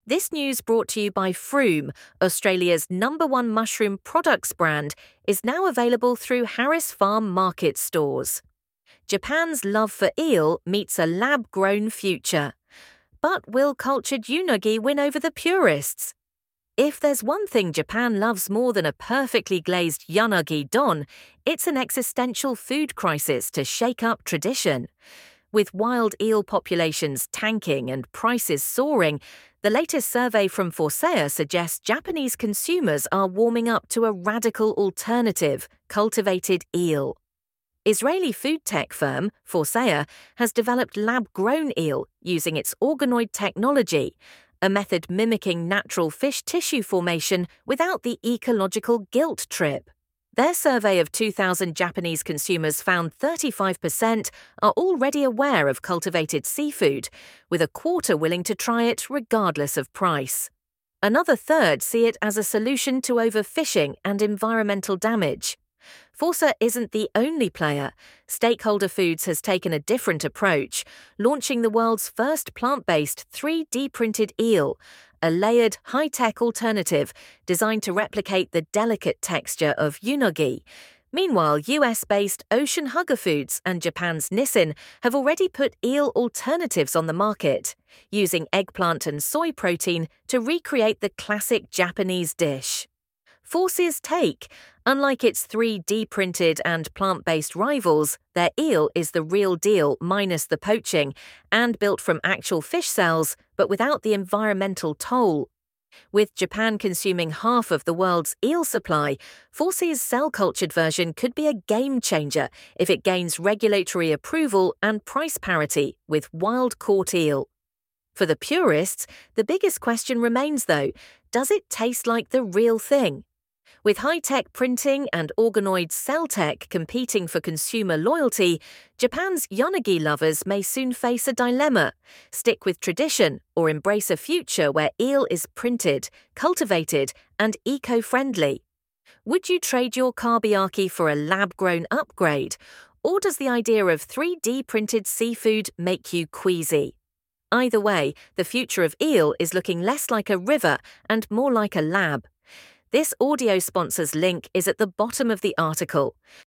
This news brought to you by Froome, Australia's #1 mushroom products brand, is now available through Harris Farm Market stores. Japan's love for eel meets a lab-grown future. But will cultured unagi win over the purists? If there's one thing Japan loves more than a perfectly glazed unagi don, it's an existential food crisis to shake up tradition. With wild eel populations tanking and prices soaring, the latest survey from Forcea suggests Japanese consumers are warming up to a radical alternative, cultivated eel. Israeli food tech firm Forcea has developed lab-grown eel using its organoid technology, a method mimicking natural fish tissue formation without the ecological guilt trip. Their survey of 2,000 Japanese consumers found 35% are already aware of cultivated seafood, with a quarter willing to try it regardless of price. Another third see it as a solution to overfishing and environmental damage. Forcea isn't the only player. Stakeholder Foods has taken a different approach, launching the world's first plant-based 3D printed eel, a layered, high-tech alternative designed to replicate the delicate texture of unagi. Meanwhile, US-based Ocean Hugger Foods and Japan's Nissin have already put eel alternatives on the market, using eggplant and soy protein to recreate the classic Japanese dish. Forcea's take: unlike its 3D printed and plant-based rivals, their eel is the real deal minus the poaching and built from actual fish cells, but without the environmental toll. With Japan consuming half of the world's eel supply, Forcea's cell-cultured version could be a game-changer if it gains regulatory approval and price parity with wild-caught eel. For the purists, the biggest question remains, though: does it taste like the real thing? With high-tech printing and organoid cell tech competing for consumer loyalty, Japan's unagi lovers may soon face a dilemma: stick with tradition or embrace a future where eel is printed, cultivated, and eco-friendly. Would you trade your kabayaki for a lab-grown upgrade, or does the idea of 3D printed seafood make you queasy? Either way, the future of eel is looking less like a river and more like a lab. This audio sponsor's link is at the bottom of the article.